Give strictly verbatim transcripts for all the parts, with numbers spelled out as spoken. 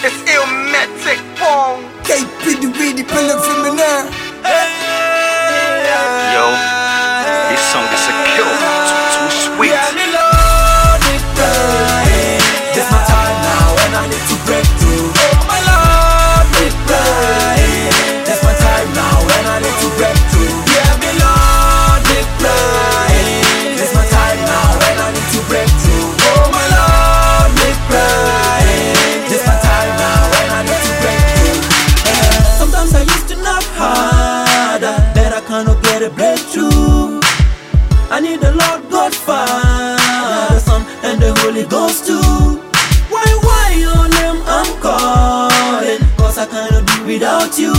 It's Illmatic Bong. K P the really pulling from me now. Yo, this song is a kill. Too, too sweet. Yeah, me love it, right. This my time now and I need to break through. Oh my lord, it right. This my time now and I need to break through. Yeah, me lord, it right. This my time now and I need to break through. Oh my lord, it right. This my time now and I need to break through. Yeah. Sometimes I used to knock harder, that I cannot get a breakthrough. I need the Lord God Father, the Son, and the Holy Ghost too. Why, why your name I'm calling? Cause I cannot do without you.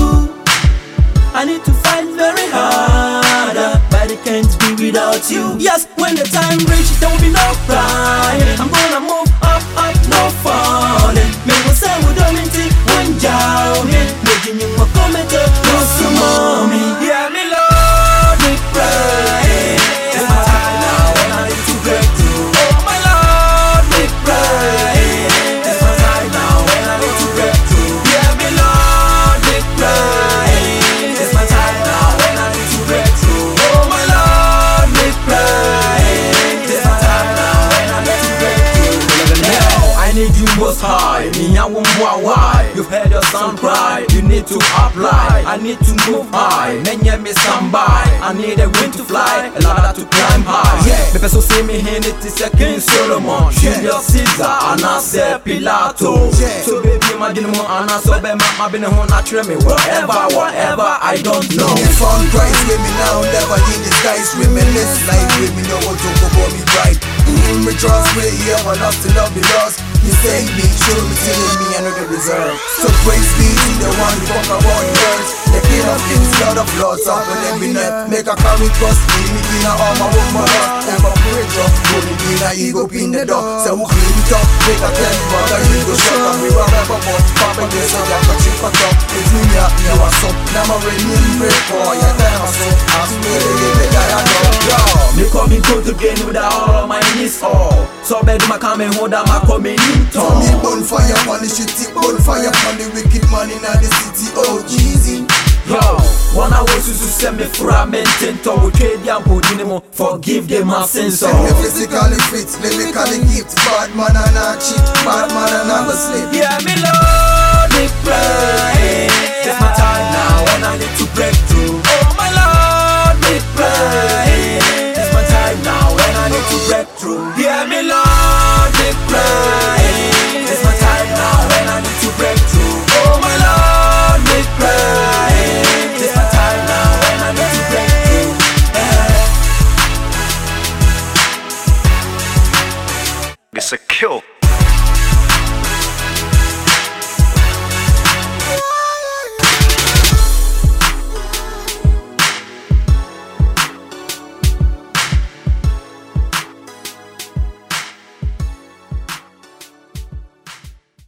I need to fight very harder, but it can't be without you. Yes, when the time reaches, there will be no crying. I'm gonna move up, up, no falling. Me will say we don't mean to one down. Making you a comment, no mommy. Yeah, me Lord, me pray. It's my time now and I need to break through. Oh my Lord, me pray. It's my time now and I need to break through. Yeah, me Lord, me pray. It's my time now and I need to break through. Oh my Lord, me pray. It's my time now and I need to break through. Now I need you most high. Me I won't why. You've heard your son cry. You need to apply. I need to move high. Nenye me stand by. I need a wind to fly, a ladder to climb high. Yeah. Me person see me here, it is a King Solomon, Julius Caesar, and I say Pilato. Yeah. So baby, my dinner and I so be my bin home natural me whatever, whatever I don't know. They found Christ with me now, never in disguise. Reminisce like with me, no one talk about me right. Mm, me trust me, yeah, but I still love the lost. You save me, show me, telling me I know the deserve. So praise be to the one who walk around the earth. The King of Kings, Lord of Lords, up on every net. Make a carry cross, leave me in a arm, I walk my heart. Ever pray drop, go me in a ego pin the door. Say who clean it up, make a ten fuck, I need to shut up. We were ever born, Papa Day, so I can chip a top. It's me, yeah, you are so. Now I'm ready and pray for your time, so I'm still in the guy I know. Me come in good again with all my needs all. So bed my come and hold out my coming in town. Me bonfire on the shitty, bonfire on the wicked man in the city. Oh Jeezy. Yo, one hour to send me fragmented to we trade young dinimo. Forgive them my sins. Send me physically fit, lyrically gift. Bad man and not cheat, bad man and not sleep. Yeah, me Lord, me pray. It's my time now and I need to break through. Oh my Lord, me pray. It's my time now and I need to break through. Yeah, me Lord, me pray. It's my time now and I need to break through. Oh my Lord, me pray. It's my time now and I need to break through. Yeah. It's a kill.